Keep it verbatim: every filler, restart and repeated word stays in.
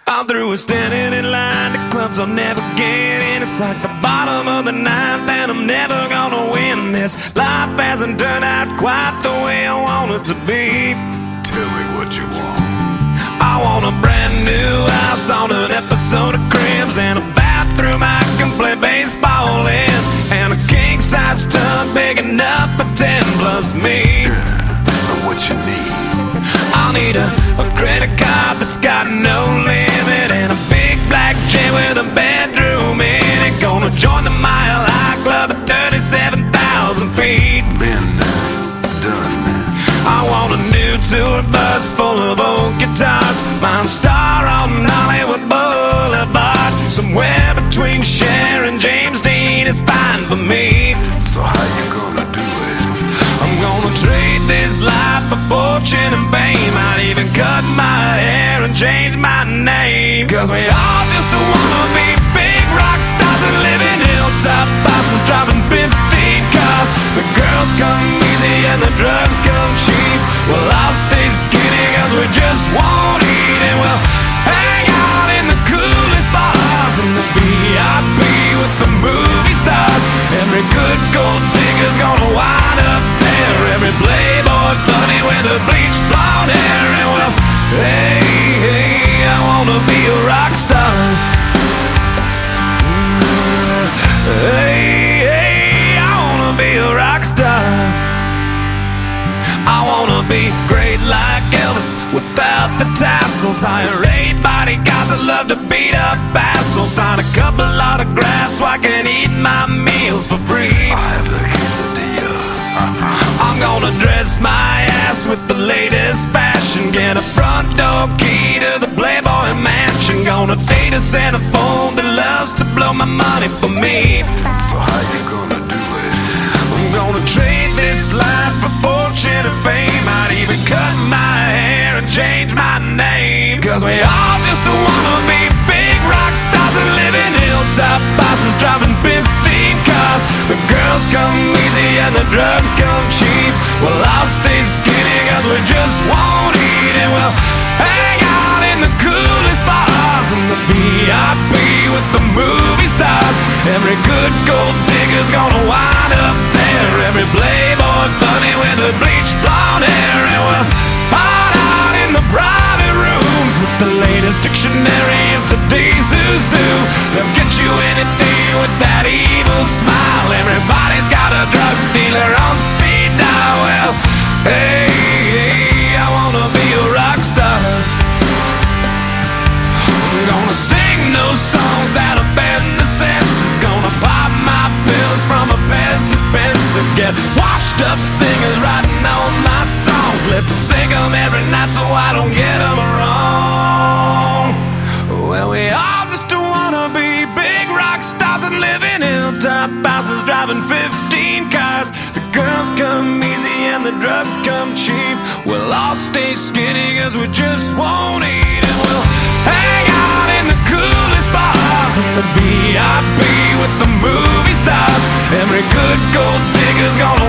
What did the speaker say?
I'm through with standing in line to clubs I'll never get in. It's like the bottom of the ninth and I'm never gonna win this. Life hasn't turned out quite the way I want it to be. Tell me what you want. I want a brand new house on an episode of Cribs, and a bathroom I can play baseball in, and a king-size tub big enough for ten plus me. Yeah, so what you need? I'll need a, a credit card that's got no limit, and a big black jet with a bedroom in it. Gonna join the Mile High Club at thirty-seven thousand feet. Been there, done that. I want a new tour bus full of old guitars, mine star on Hollywood Boulevard. Somewhere between Cher and James Dean is fine for me. So how you gonna do it? I'm gonna trade this life for fortune and fame. I'd even cut my hair and change my name, 'cause we all just wanna be big rock stars and live in hilltop houses, driving fifteen cars. The girls come easy and the drugs come cheap. Well, I'll stay skinny 'cause we just won't eat, and we'll hang out in the coolest bars in the V I P with the movie stars. Every good gold digger's gonna wind up there, every playboy bunny with a bleached blonde hair. And well, hey, hey, I wanna be a rock star. Hey, hey, I wanna be a rock star. I wanna be great like Elvis without the tassels. Hire eight bodyguards that love to beat up assholes. Sign a couple autographs so I can eat my meals for free. I have the quesadilla. I'm gonna dress my ass with the latest fashion, get a front door key to the Playboy Mansion. Gonna date a Santa phone that loves to blow my money for me. So how you gonna do it? I'm gonna trade this life for fortune and fame. I'd even cut my hair and change my name, 'cause we all just wanna be big rock stars and live in hilltop houses, driving fifteen cars. The girls come easy and the drugs come cheap. Well, I'll stay skinny 'cause we just won't eat, and we'll hang out in the coolest bars in the V I P with the movie stars. Every good gold digger's gonna wind up there, every playboy bunny with a bleached blonde hair. And we'll hide out in the private rooms with the latest dictionary of today's who's who. They'll get you anything with that evil smile. Everybody's got a drug dealer on speed dial. Well, hey, hey, I wanna be a rock star. I'm gonna sing those songs that offend the senses. Gonna pop my pills from a Pez dispenser. Get washed up singers writing all my songs. Lip sync them every night so I don't get them wrong. Well, we all just wanna be big rock stars and live in hilltop houses, driving fifteen cars. The girls come easy and the drugs come cheap. We'll all stay skinny 'cause we just won't eat, and we'll hang out in the coolest bars in the V I P with the movie stars. Every good gold digger's gonna